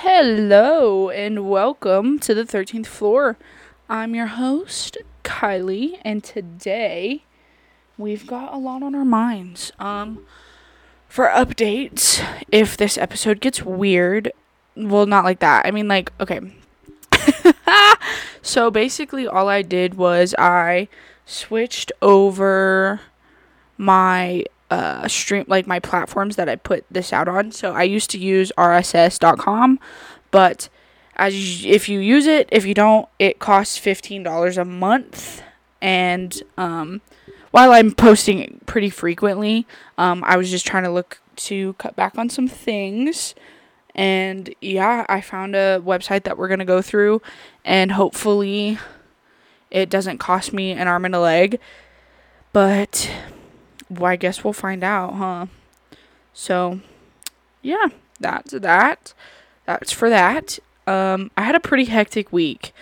Hello and welcome to the 13th floor. I'm your host, Kylie, and today we've got a lot on our minds. For updates, if this episode gets weird, well, not like that. I mean, like, okay. So basically, all I did was I switched over my stream, like my platforms that I put this out on. So I used to use rss.com, but if you use it, if you don't, it costs $15 a month. And while I'm posting pretty frequently, I was just trying to look to cut back on some things. And yeah, I found a website that we're going to go through, and hopefully it doesn't cost me an arm and a leg. But well, I guess we'll find out, huh? So, yeah, that's that. That's for that. I had a pretty hectic week.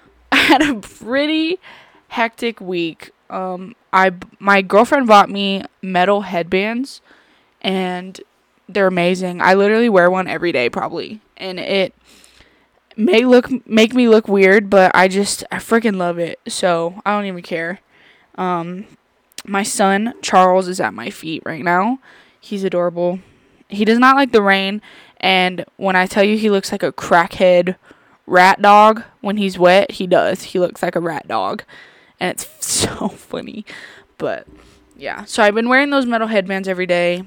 My girlfriend bought me metal headbands, and they're amazing. I literally wear one every day, probably, and it may make me look weird, but I freaking love it. So I don't even care. My son Charles is at my feet right now. He's adorable. He does not like the rain, and when I tell you he looks like a crackhead rat dog when he's wet, he does. He looks like a rat dog, and it's so funny. But yeah, so I've been wearing those metal headbands every day.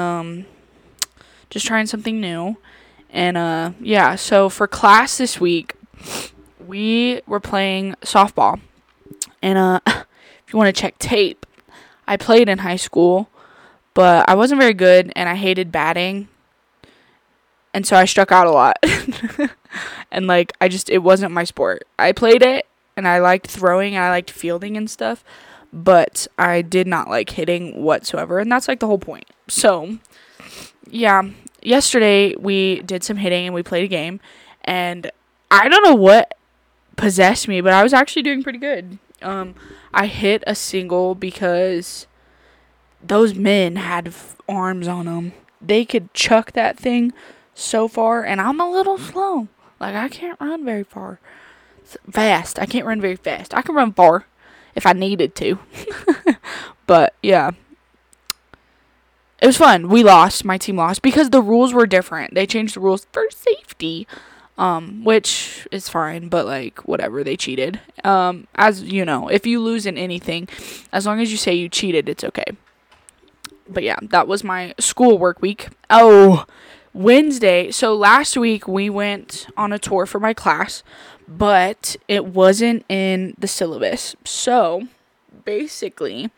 Just trying something new. And yeah, so for class this week, we were playing softball. And if you want to check tape, I played in high school, but I wasn't very good, and I hated batting. And so I struck out a lot. And it wasn't my sport. I played it, and I liked throwing, and I liked fielding and stuff, but I did not like hitting whatsoever, and that's like the whole point. So yeah, yesterday we did some hitting and we played a game, and I don't know what possessed me, but I was actually doing pretty good. I hit a single because those men had arms on them. They could chuck that thing so far, and I'm a little slow. Like, I can't run very fast. I can't run very fast. I can run far if I needed to. But yeah, it was fun. We lost. My team lost because the rules were different. They changed the rules for safety, which is fine, but like whatever, they cheated. As you know, if you lose in anything, as long as you say you cheated, it's okay. But yeah, that was my school work week. Oh, Wednesday. So last week we went on a tour for my class, but it wasn't in the syllabus. So basically,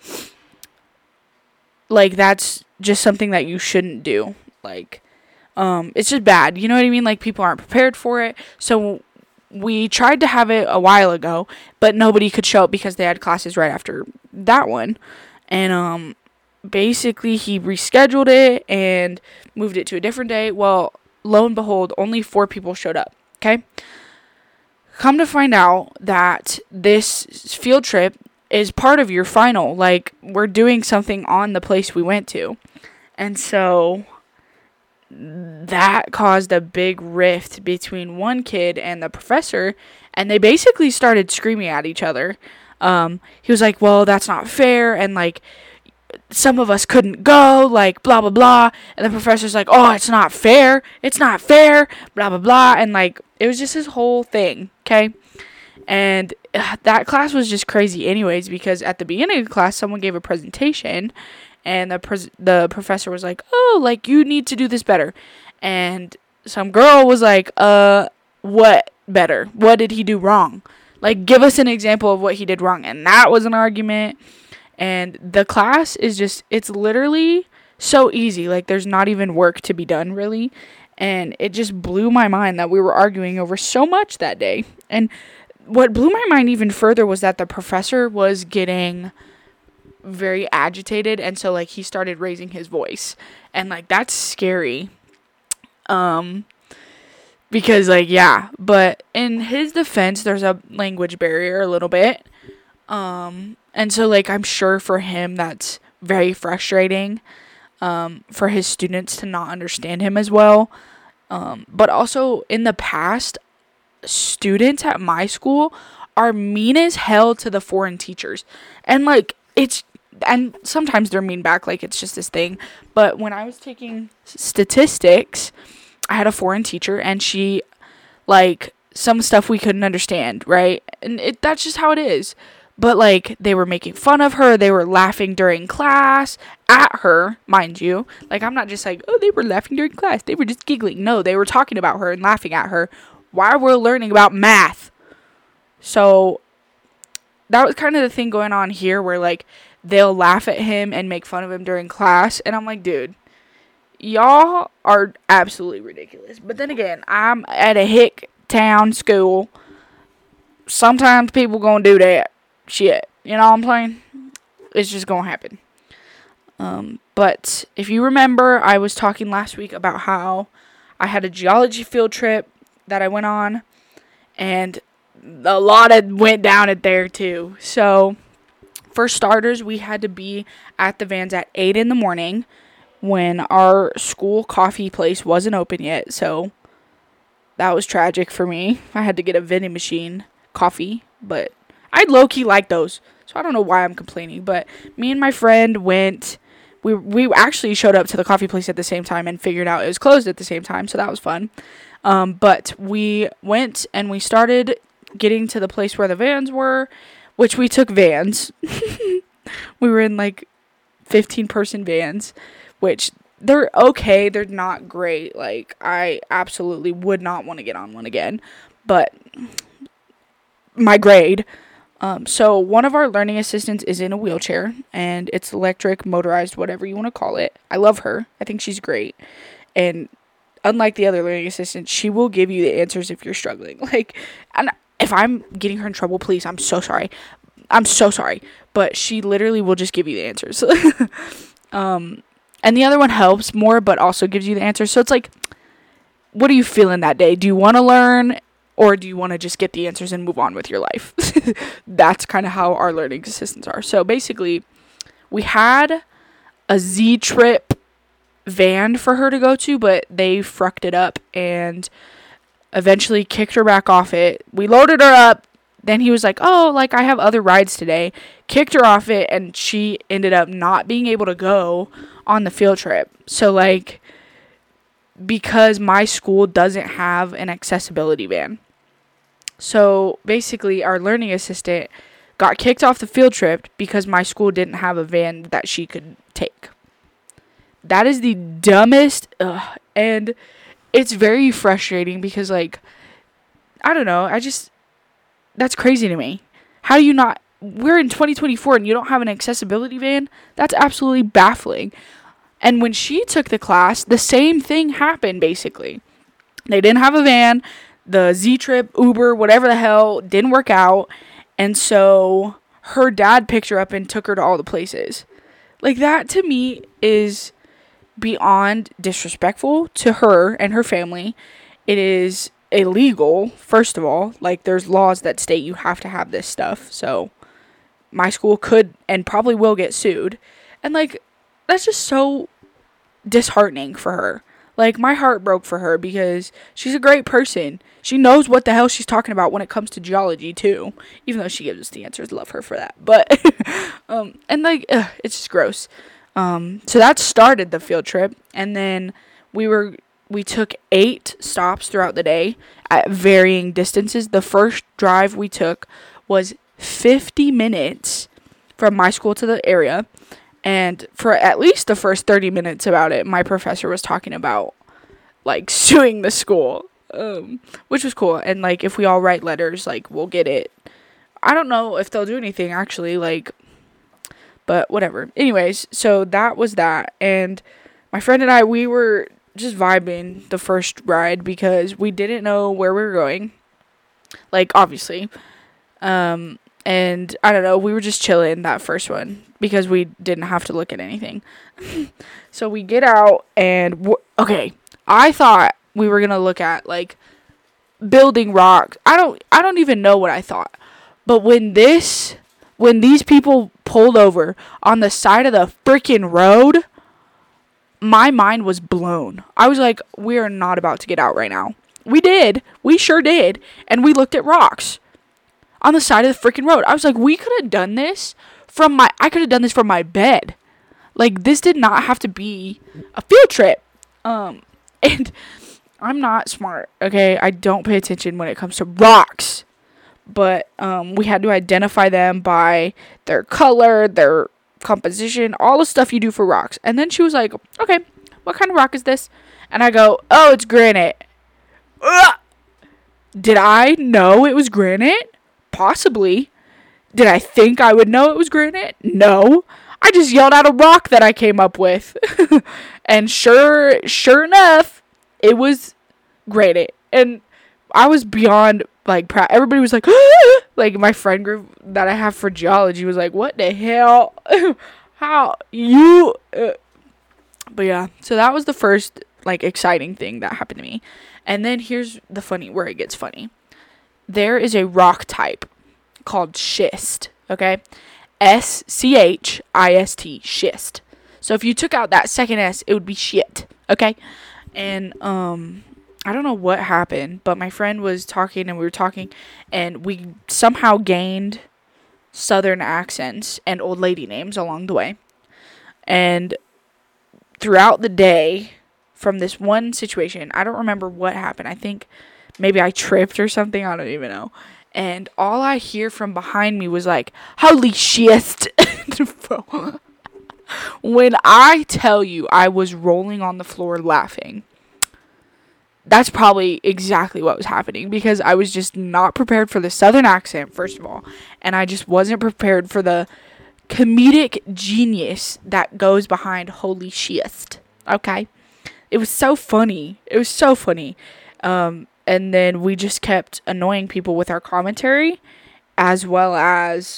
like, that's just something that you shouldn't do. Like, it's just bad. You know what I mean? Like, people aren't prepared for it. So we tried to have it a while ago, but nobody could show up because they had classes right after that one. And basically he rescheduled it and moved it to a different day. Well, lo and behold, only 4 people showed up. Okay? Come to find out that this field trip is part of your final. Like, we're doing something on the place we went to. And so that caused a big rift between one kid and the professor, and they basically started screaming at each other. He was like, well, that's not fair, and like, some of us couldn't go, like, blah, blah, blah. And the professor's like, oh, it's not fair, blah, blah, blah. And like, it was just this whole thing, okay? And that class was just crazy anyways, because at the beginning of the class, someone gave a presentation, and the professor was like, oh, like, you need to do this better. And some girl was like, what better? What did he do wrong? Like, give us an example of what he did wrong. And that was an argument. And the class is just, it's literally so easy. Like, there's not even work to be done, really. And it just blew my mind that we were arguing over so much that day. And what blew my mind even further was that the professor was getting very agitated, and so like he started raising his voice, and like that's scary, because like, yeah, but in his defense, there's a language barrier a little bit, and so like I'm sure for him that's very frustrating, for his students to not understand him as well. But also in the past, students at my school are mean as hell to the foreign teachers. And like and sometimes they're mean back, like it's just this thing. But when I was taking statistics, I had a foreign teacher, and she, like, some stuff we couldn't understand, right? And that's just how it is. But like, they were making fun of her, they were laughing during class at her, mind you. Like, I'm not just like, oh, they were laughing during class, they were just giggling. No, they were talking about her and laughing at her while we're learning about math. So that was kind of the thing going on here, where like they'll laugh at him and make fun of him during class, and I'm like, dude, y'all are absolutely ridiculous. But then again, I'm at a hick town school. Sometimes people gonna do that shit, you know what I'm saying? It's just gonna happen. But if you remember, I was talking last week about how I had a geology field trip that I went on, and a lot of went down at there too. So for starters, we had to be at the vans at 8 in the morning when our school coffee place wasn't open yet. So that was tragic for me. I had to get a vending machine coffee, but I low-key like those, so I don't know why I'm complaining. But me and my friend went. We actually showed up to the coffee place at the same time and figured out it was closed at the same time, so that was fun. But we went and we started getting to the place where the vans were, which we took vans. We were in like 15-person vans, which they're okay. They're not great. Like, I absolutely would not want to get on one again. But my grade. So one of our learning assistants is in a wheelchair, and it's electric, motorized, whatever you want to call it. I love her. I think she's great. And unlike the other learning assistants, she will give you the answers if you're struggling. Like, and if I'm getting her in trouble, please, I'm so sorry. I'm so sorry. But she literally will just give you the answers. And the other one helps more, but also gives you the answers. So it's like, what are you feeling that day? Do you want to learn, or do you want to just get the answers and move on with your life? That's kind of how our learning assistants are. So basically, we had a Z-Trip van for her to go to, but they frucked it up and eventually kicked her back off it. We loaded her up. Then he was like, oh, like, I have other rides today. Kicked her off it, and she ended up not being able to go on the field trip. So, like, because my school doesn't have an accessibility van. So, basically, our learning assistant got kicked off the field trip because my school didn't have a van that she could take. That is the dumbest, and it's very frustrating because, like, I don't know, that's crazy to me. How do you not, we're in 2024 and you don't have an accessibility van? That's absolutely baffling. And when she took the class, the same thing happened, basically. They didn't have a van. The Z-Trip, Uber, whatever the hell, didn't work out. And so her dad picked her up and took her to all the places. Like, that to me is beyond disrespectful to her and her family. It is illegal, first of all. Like, there's laws that state you have to have this stuff. So my school could and probably will get sued. And, like, that's just so disheartening for her. Like, my heart broke for her because she's a great person. She knows what the hell she's talking about when it comes to geology, too. Even though she gives us the answers. Love her for that. But, and, like, it's just gross. So that started the field trip. And then we took 8 stops throughout the day at varying distances. The first drive we took was 50 minutes from my school to the area. And for at least the first 30 minutes about it, my professor was talking about, like, suing the school, which was cool. And, like, if we all write letters, like, we'll get it. I don't know if they'll do anything, actually, like, but whatever. Anyways, so that was that. And my friend and I, we were just vibing the first ride because we didn't know where we were going. Like, obviously. And I don't know, we were just chilling that first one because we didn't have to look at anything. So we get out and okay, I thought we were going to look at, like, building rocks. I don't even know what I thought. But when these people pulled over on the side of the freaking road, my mind was blown. I was like, we are not about to get out right now. We did. We sure did. And we looked at rocks on the side of the freaking road. I was like, we could have done this I could have done this from my bed. Like, this did not have to be a field trip. And I'm not smart, okay? I don't pay attention when it comes to rocks. But we had to identify them by their color, their composition, all the stuff you do for rocks. And then she was like, okay, what kind of rock is this? And I go, oh, it's granite. Ugh! Did I know it was granite? Possibly. Did I think I would know it was granite? No. I just yelled out a rock that I came up with. And sure enough, it was granite. And I was beyond, like, proud. Everybody was like, like, my friend group that I have for geology was like, what the hell? How? You? But yeah, so that was the first, like, exciting thing that happened to me. And then here's where it gets funny. There is a rock type called schist, okay? SCHIST, schist. So if you took out that second S, it would be shit, okay? And, I don't know what happened, but my friend was talking and we were talking, and we somehow gained southern accents and old lady names along the way. And throughout the day, from this one situation, I don't remember what happened. I think maybe I tripped or something. I don't even know. And all I hear from behind me was like, holy shit. When I tell you I was rolling on the floor laughing, that's probably exactly what was happening, because I was just not prepared for the southern accent, first of all, and I just wasn't prepared for the comedic genius that goes behind holy shit. Okay? It was so funny. And then we just kept annoying people with our commentary, as well as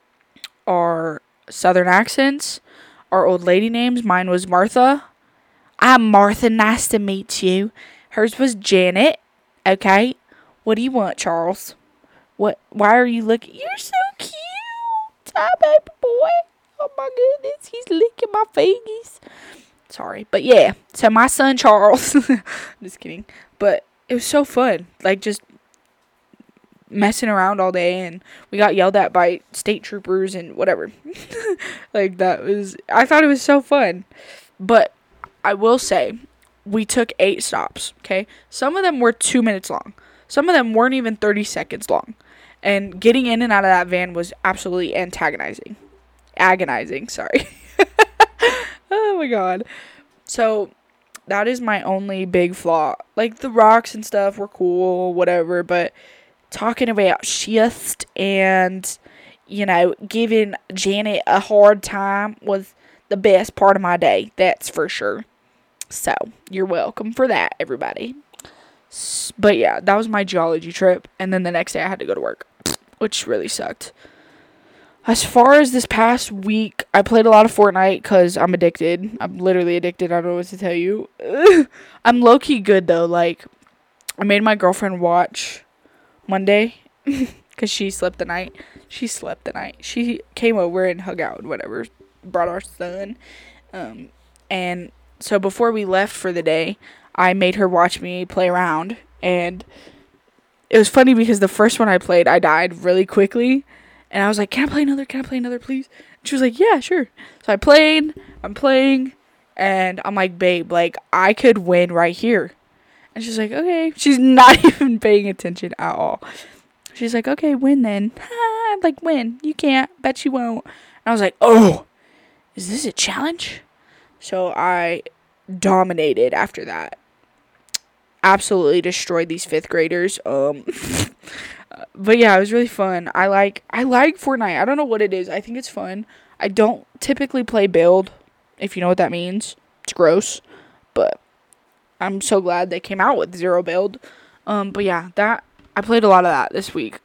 our southern accents, our old lady names. Mine was Martha. I'm Martha. Nice to meet you. Hers was Janet. Okay. What do you want, Charles? Why are you looking? You're so cute. Hi, baby boy. Oh my goodness. He's licking my fingers. Sorry. But yeah. So my son, Charles. Just kidding. But it was so fun. Like, just messing around all day. And we got yelled at by state troopers and whatever. Like, I thought it was so fun. But I will say, we took 8 stops, okay? Some of them were 2 minutes long. Some of them weren't even 30 seconds long. And getting in and out of that van was absolutely agonizing, sorry. Oh my god. So, that is my only big flaw. Like, the rocks and stuff were cool, whatever, but talking about schist and, giving Janet a hard time was the best part of my day, that's for sure. So, you're welcome for that, everybody. But yeah, that was my geology trip. And then the next day I had to go to work, which really sucked. As far as this past week, I played a lot of Fortnite because I'm addicted. I'm literally addicted. I don't know what to tell you. I'm low-key good, though. Like, I made my girlfriend watch Monday because she slept the night. She came over and hung out and whatever. Brought our son. And so before we left for the day, I made her watch me play around. And it was funny because the first one I played, I died really quickly. And I was like, can I play another, please? And she was like, yeah, sure. So I'm playing. And I'm like, babe, like, I could win right here. And she's like, okay. She's not even paying attention at all. She's like, okay, win then. I'm like, win. You can't. Bet you won't. And I was like, oh, is this a challenge? So I dominated after that. Absolutely destroyed these 5th graders. But yeah, it was really fun. I like Fortnite. I don't know what it is. I think it's fun. I don't typically play build, if you know what that means. It's gross. But I'm so glad they came out with 0 build. But yeah, I played a lot of that this week.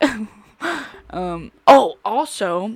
Also,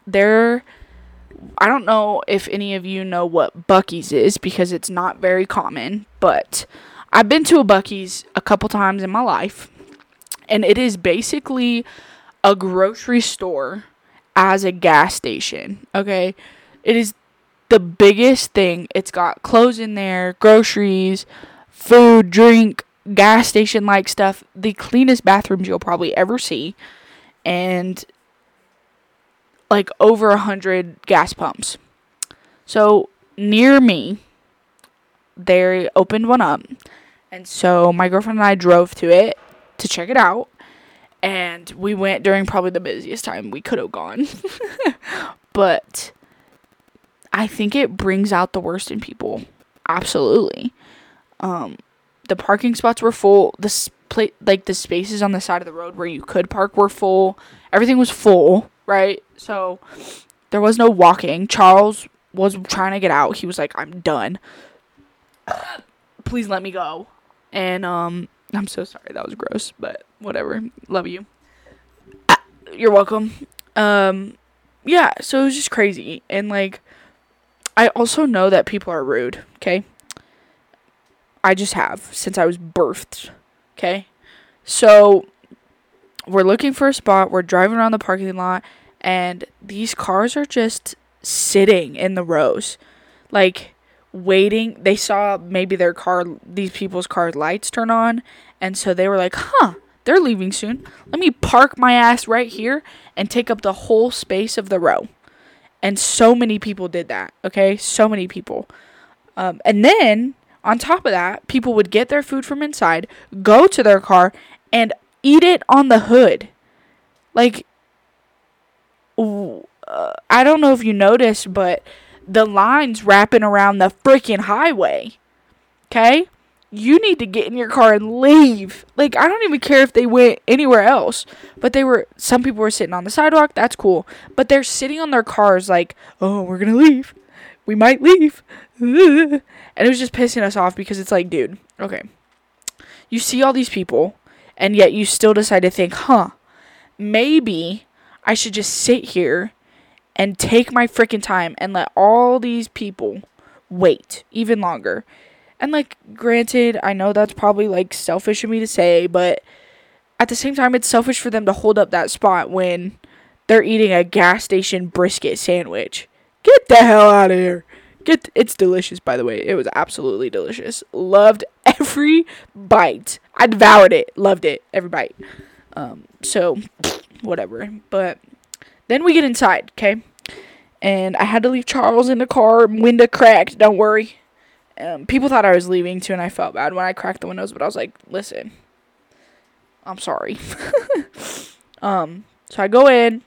I don't know if any of you know what Buc-ee's is, because it's not very common, but I've been to a Buc-ee's a couple times in my life, and it is basically a grocery store as a gas station, okay? It is the biggest thing. It's got clothes in there, groceries, food, drink, gas station like stuff. The cleanest bathrooms you'll probably ever see. And like over 100 gas pumps. So near me, they opened one up. And so my girlfriend and I drove to it to check it out. And we went during probably the busiest time we could have gone. But I think it brings out the worst in people. Absolutely. The parking spots were full. The spaces on the side of the road where you could park were full. Everything was full, right? So there was no walking. Charles was trying to get out. He was like, I'm done. Please let me go. And I'm so sorry. That was gross, but whatever. Love you. You're welcome. Yeah, so it was just crazy. And like, I also know that people are rude, okay? I just have since I was birthed, okay? So we're looking for a spot. We're driving around the parking lot, and these cars are just sitting in the rows, like waiting. They saw maybe these people's car lights turn on, and so they were like, they're leaving soon. Let me park my ass right here and take up the whole space of the row. And so many people did that, okay? So many people. And then, on top of that, people would get their food from inside, go to their car, and eat it on the hood. Like, I don't know if you noticed, but the line's wrapping around the freaking highway, okay? You need to get in your car and leave. Like, I don't even care if they went anywhere else. But some people were sitting on the sidewalk. That's cool. But they're sitting on their cars like, oh, we're going to leave. We might leave. And it was just pissing us off because it's like, dude, okay. You see all these people, and yet you still decide to think, maybe I should just sit here and take my freaking time and let all these people wait even longer. And, like, granted, I know that's probably, like, selfish of me to say, but at the same time, it's selfish for them to hold up that spot when they're eating a gas station brisket sandwich. Get the hell out of here. It's delicious, by the way. It was absolutely delicious. Loved every bite. I devoured it. Loved it. Every bite. So, whatever. But then we get inside, okay? And I had to leave Charles in the car. Window cracked. Don't worry. People thought I was leaving too, and I felt bad when I cracked the windows, but I was like, listen, I'm sorry. So I go in.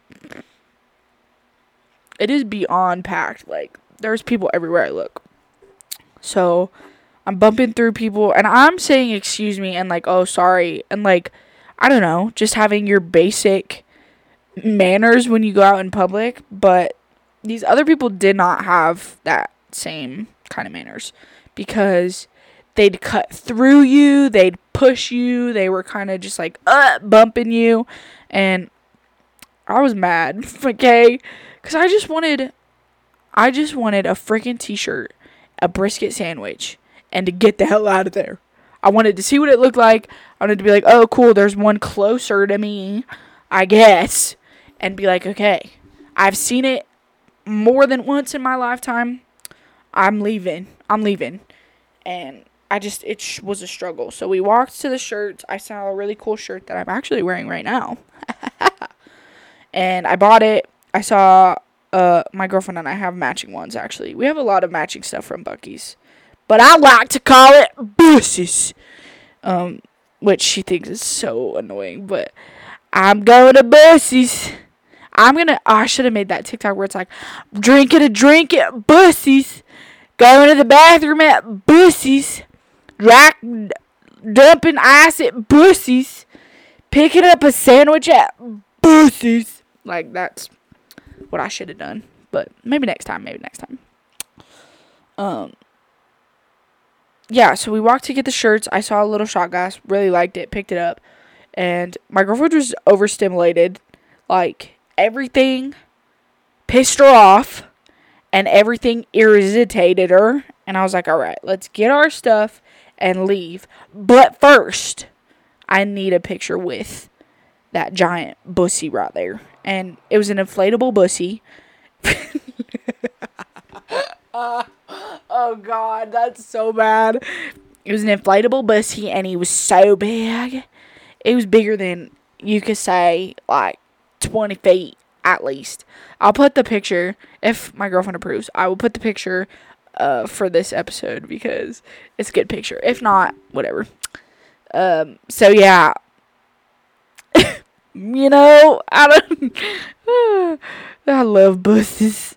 It is beyond packed. Like, there's people everywhere I look. So I'm bumping through people, and I'm saying excuse me and like, oh, sorry. And like, I don't know, just having your basic manners when you go out in public. But these other people did not have that same kind of manners. Because they'd cut through you, they'd push you, they were kind of just like, bumping you, and I was mad, okay, because I just wanted a freaking t-shirt, a brisket sandwich, and to get the hell out of there. I wanted to see what it looked like. I wanted to be like, oh, cool, there's one closer to me, I guess, and be like, okay, I've seen it more than once in my lifetime. I'm leaving. And it was a struggle. So we walked to the shirts. I saw a really cool shirt that I'm actually wearing right now. And I bought it. I saw, my girlfriend and I have matching ones, actually. We have a lot of matching stuff from Buc-ee's. But I like to call it Bussies. Which she thinks is so annoying. But I'm going to Bussies. I should have made that TikTok where it's like, drinking a drink at Bussies. Going to the bathroom at Bussies. Dumping ice at Bussies. Picking up a sandwich at Bussies. Like, that's what I should have done. But maybe next time. Yeah, so we walked to get the shirts. I saw a little shot glass. Really liked it. Picked it up. And my girlfriend was overstimulated. Like, everything pissed her off. And everything irritated her. And I was like, alright, let's get our stuff and leave. But first, I need a picture with that giant bussy right there. And it was an inflatable bussy. Oh God, that's so bad. It was an inflatable bussy, and he was so big. It was bigger than, you could say, like 20 feet at least. I'll put the picture, if my girlfriend approves, I will put the picture for this episode because it's a good picture. If not, whatever. So yeah. You know, I love buses.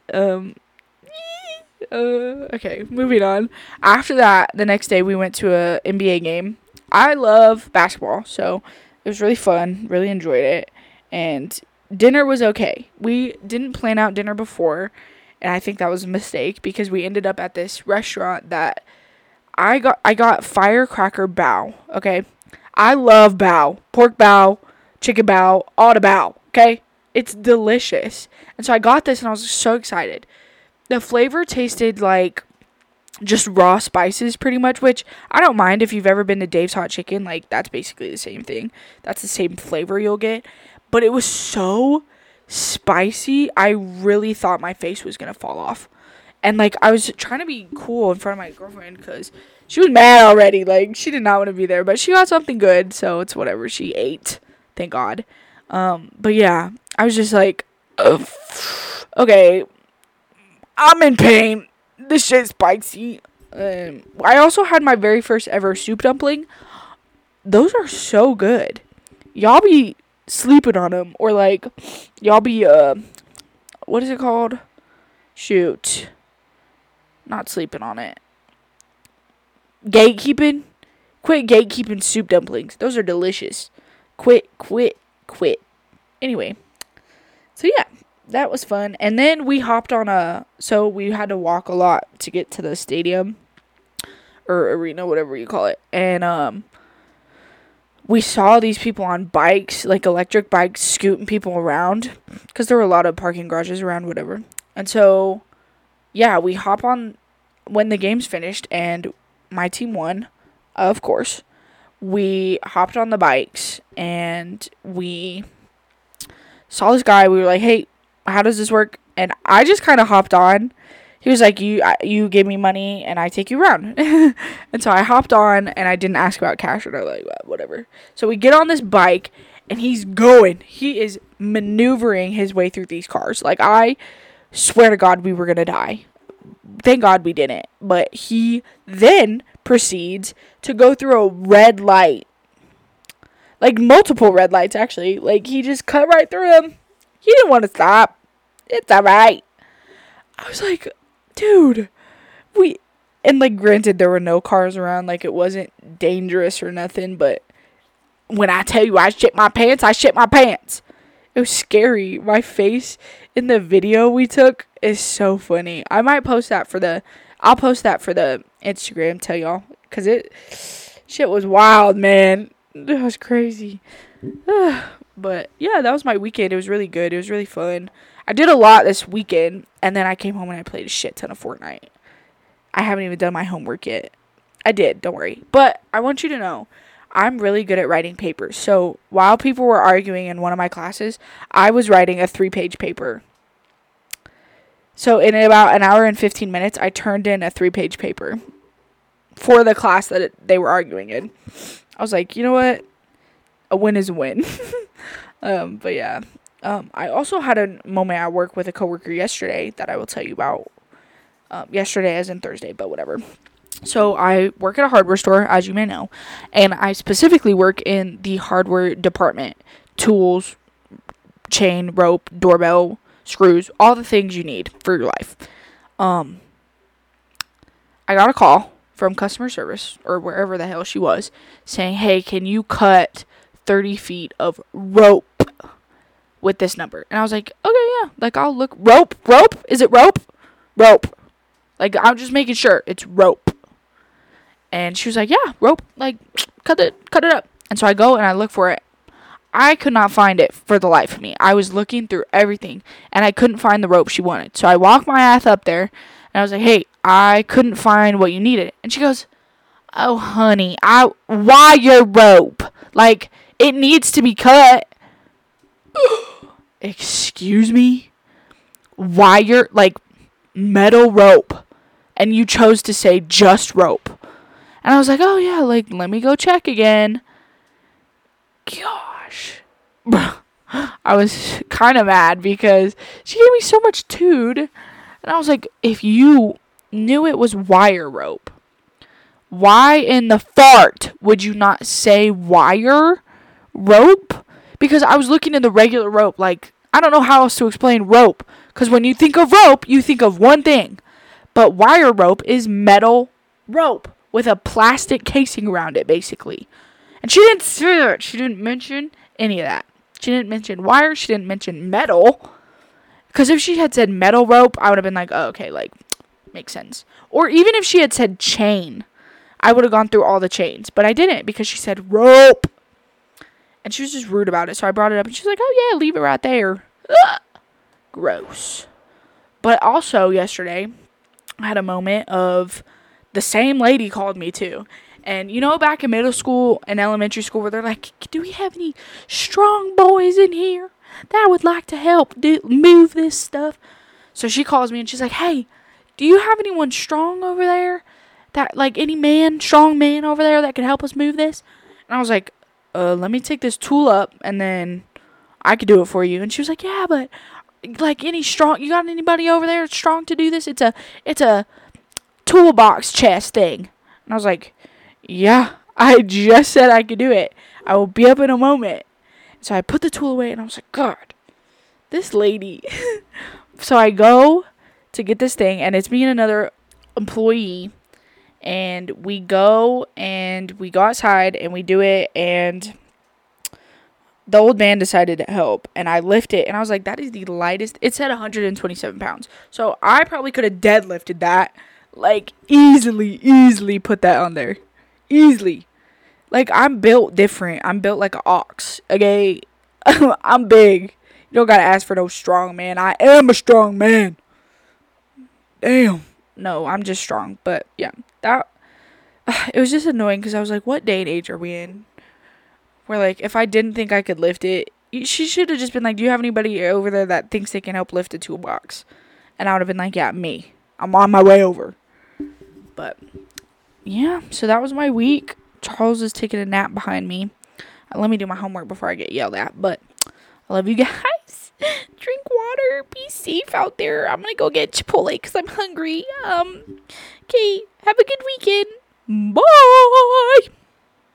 Okay, moving on. After that, the next day we went to a NBA game. I love basketball, so it was really fun. Really enjoyed it. And dinner was okay. We didn't plan out dinner before, and I think that was a mistake because we ended up at this restaurant that I got firecracker bao. Okay, I love bao, pork bao, chicken bao, all the bao. Okay, it's delicious. And so I got this, and I was so excited. The flavor tasted like just raw spices pretty much, which I don't mind. If you've ever been to Dave's Hot Chicken, like, that's basically the same thing. That's the same flavor you'll get. But it was so spicy, I really thought my face was going to fall off. And, like, I was trying to be cool in front of my girlfriend because she was mad already. Like, she did not want to be there. But she got something good, so it's whatever. She ate. Thank God. But, yeah, I was just like, ugh. Okay, I'm in pain. This shit's spicy. I also had my very first ever soup dumpling. Those are so good. Y'all be sleeping on them. Or, like, y'all be, what is it called? Shoot. Not sleeping on it. Gatekeeping. Quit gatekeeping soup dumplings. Those are delicious. Quit. Anyway. So, yeah. That was fun. And then we hopped on so we had to walk a lot to get to the stadium. Or arena, whatever you call it. And, we saw these people on bikes, like electric bikes, scooting people around. Because there were a lot of parking garages around, whatever. And so, yeah, we hop on when the game's finished. And my team won, of course. We hopped on the bikes. And we saw this guy. We were like, hey, how does this work? And I just kind of hopped on. He was like, you give me money and I take you around. And so I hopped on and I didn't ask about cash. And I was like, well, whatever. So we get on this bike and he's going. He is maneuvering his way through these cars. Like, I swear to God we were going to die. Thank God we didn't. But he then proceeds to go through a red light. Like, multiple red lights, actually. Like, he just cut right through them. He didn't want to stop. It's alright. I was like, dude, and, like, granted, there were no cars around. Like, it wasn't dangerous or nothing, but when I tell you I shit my pants, I shit my pants. It was scary. My face in the video we took is so funny. I might post that I'll post that for the Instagram, tell y'all, because shit was wild, man. It was crazy. But, yeah, that was my weekend. It was really good. It was really fun. I did a lot this weekend, and then I came home and I played a shit ton of Fortnite. I haven't even done my homework yet. I did, don't worry. But I want you to know, I'm really good at writing papers. So, while people were arguing in one of my classes, I was writing a 3-page paper. So, in about an hour and 15 minutes, I turned in a 3-page paper for the class that they were arguing in. I was like, you know what? A win is a win. But yeah. I also had a moment at work with a coworker yesterday that I will tell you about. Yesterday as in Thursday, but whatever. So I work at a hardware store, as you may know. And I specifically work in the hardware department. Tools, chain, rope, doorbell, screws, all the things you need for your life. I got a call from customer service, or wherever the hell she was, saying, hey, can you cut 30 feet of rope with this number? And I was like, okay, yeah. Like, I'll look. Rope? Is it rope? Rope. Like, I'm just making sure it's rope. And she was like, yeah, rope. Like, cut it up. And so I go and I look for it. I could not find it for the life of me. I was looking through everything, and I couldn't find the rope she wanted. So I walked my ass up there, and I was like, hey, I couldn't find what you needed. And she goes, oh, honey, wire rope. Like, it needs to be cut. Excuse me? Wire, like, metal rope and you chose to say just rope. And I was like, oh yeah, like, let me go check again. Gosh. I was kind of mad because she gave me so much tood. And I was like, if you knew it was wire rope, why in the fart would you not say wire rope? Because I was looking at the regular rope, like, I don't know how else to explain rope. Because when you think of rope, you think of one thing. But wire rope is metal rope with a plastic casing around it, basically. And she didn't say that. She didn't mention any of that. She didn't mention wire. She didn't mention metal. Because if she had said metal rope, I would have been like, oh, okay, like, makes sense. Or even if she had said chain, I would have gone through all the chains. But I didn't because she said rope. And she was just rude about it. So I brought it up and she was like, oh, yeah, leave it right there. Ugh. Gross. But also yesterday, I had a moment of the same lady called me too. And you know, back in middle school and elementary school where they're like, do we have any strong boys in here that would like to help move this stuff? So she calls me and she's like, hey, do you have anyone strong over there? That, like, any strong man over there that could help us move this? And I was like, let me take this tool up and then I could do it for you. And she was like, yeah, but like, you got anybody over there that's strong to do this? It's a toolbox chest thing. And I was like, yeah, I just said I could do it. I will be up in a moment. So I put the tool away and I was like, God, this lady. So I go to get this thing and it's me and another employee. And we go outside and we do it, and the old man decided to help, and I lift it, and I was like, that is the lightest. It said 127 pounds. So I probably could have deadlifted that, like, easily put that on there. Easily. Like, I'm built different. I'm built like an ox, okay? I'm big. You don't gotta ask for no strong man. I am a strong man. Damn. No, I'm just strong, but yeah. It was just annoying because I was like, what day and age are we in? Where, like, if I didn't think I could lift it, she should have just been like, do you have anybody over there that thinks they can help lift a toolbox? And I would have been like, yeah, me. I'm on my way over. But, yeah, so that was my week. Charles is taking a nap behind me. Let me do my homework before I get yelled at. But I love you guys. Drink water. Be safe out there. I'm going to go get Chipotle because I'm hungry. Okay, have a good weekend. Bye.